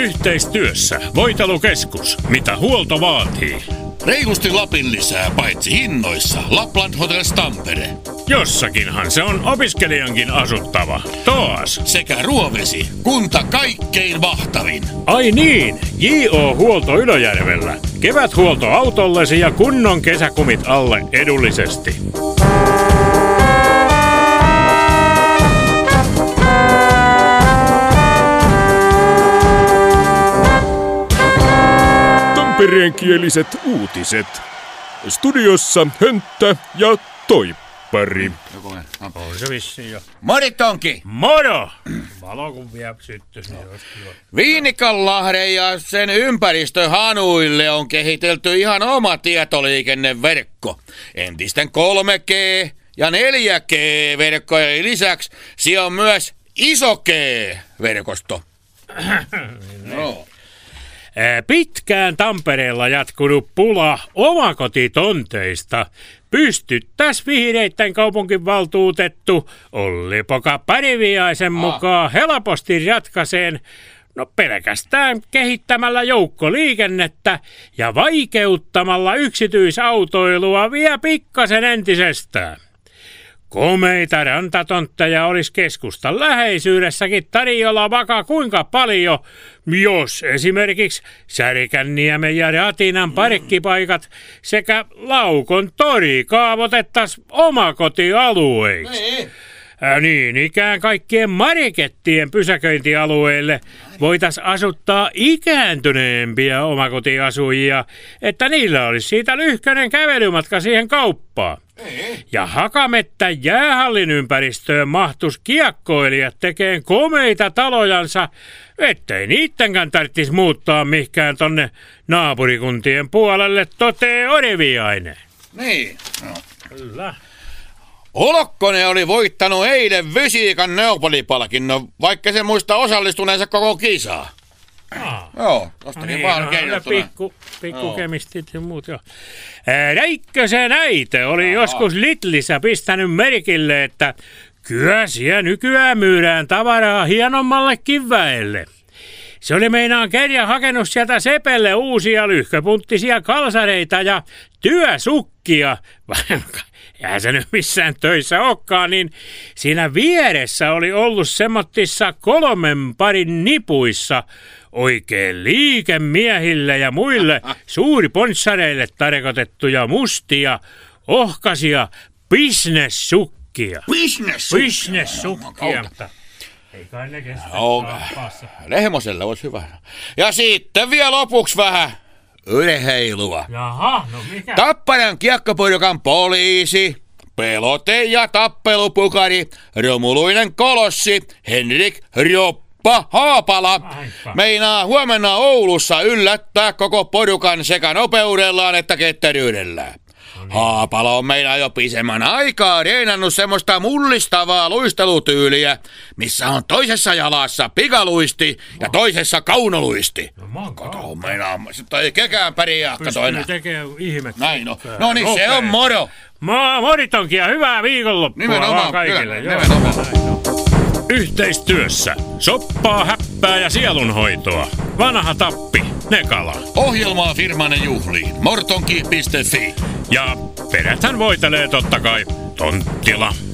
Yhteistyössä Voitelukeskus. Mitä huolto vaatii? Reilusti Lapin lisää, paitsi hinnoissa. Lapland Hotels Tampere. Jossakinhan se on opiskelijankin asuttava. Toas. Sekä Ruovesi, kunta kaikkein mahtavin. Ai niin, J.O.-huolto Ylöjärvellä. Keväthuolto autollesi ja kunnon kesäkumit alle edullisesti. Tampereenkieliset uutiset. Studiossa Hönttä ja Toippari. On se vissiin jo. Mori Tonki! Moro! Valo kun vielä syttys, niin olisi kiva. Viinikanlahden ja sen ympäristöhanuille on kehitelty ihan oma tietoliikenneverkko. Entisten 3G ja 4G-verkkojen lisäksi siellä on myös iso G-verkosto. No. Pitkään Tampereella jatkunut pula omakotitonteista pystyttäis vihreitten kaupunginvaltuutettu Olli-Poka Pariviaisen mukaan helposti ratkaiseen pelkästään kehittämällä joukkoliikennettä ja vaikeuttamalla yksityisautoilua vielä pikkasen entisestään. Komeita rantatontteja olisi keskustan läheisyydessäkin tarjolla vaikka kuinka paljon, jos esimerkiksi Särkänniemen ja Ratinan parkkipaikat sekä Laukon tori kaavoitettaisiin omakotialueiksi. Niin ikään kaikkien markettien pysäköintialueille voitaisiin asuttaa ikääntyneempiä omakotiasujia, että niillä olisi siitä lyhkäinen kävelymatka siihen kauppaan. Ja Hakamettä jäähallin ympäristöön mahtuisi kiekkoilijat tekeen komeita talojansa, ettei niittenkään tarvitsisi muuttaa mihinkään tonne naapurikuntien puolelle, totee Oriviainen. Niin. No. Kyllä. Olokkonen oli voittanut eilen Fysiikan Neopoli-palkinnon, vaikka se muista osallistuneensa koko kisaa. Joo, tostakin vaan kerrottuna. Pikkukemistit ja muut jo. Räikkösen äite oli joskus Lidlissä pistänyt merkille, että kyllä siellä nykyään myydään tavaraa hienommallekin väelle. Se oli meinaan kerran hakenut sieltä Sepelle uusia lyhköpunttisia kalsareita ja työsukkia. Eihän se nyt missään töissä olekaan, niin siinä vieressä oli ollut semmottissa 3 parin nipuissa oikein liikemiehille ja muille suuriponsareille tarkoitettuja mustia, ohkaisia bisnessukkia. Bisnessukkia. Ei kai ne kestä kaappaassa. Lehmoselle olisi hyvä. Ja sitten vielä lopuksi vähän urheilua. Jaha, no mikä? Tapparan kiekkoporukan poliisi, pelote- ja tappelupukari, romuluinen kolossi, Henrik Roppa Haapala meinaa huomenna Oulussa yllättää koko porukan sekä nopeudellaan että ketteryydellään. Haapala on meillä jo pisemmän aikaa reenannut semmoista mullistavaa luistelutyyliä, missä on toisessa jalassa pikaluisti ja toisessa kaunoluisti. Kato, meinaa, sitten ei kekään pärjää, kato enää. Pystyy tekemään ihmettä. Näin on. No niin, se on moro. Moritonkin ja hyvää viikonloppua nimenomaan, kaikille. Kyllä, nimenomaan. Yhteistyössä soppaa, häppää ja sielunhoitoa. Vanha Tappi, Nekala. Ohjelmaa firmanne juhliin. Mortonki.fi. Ja peräthän voitelee totta kai Tonttila.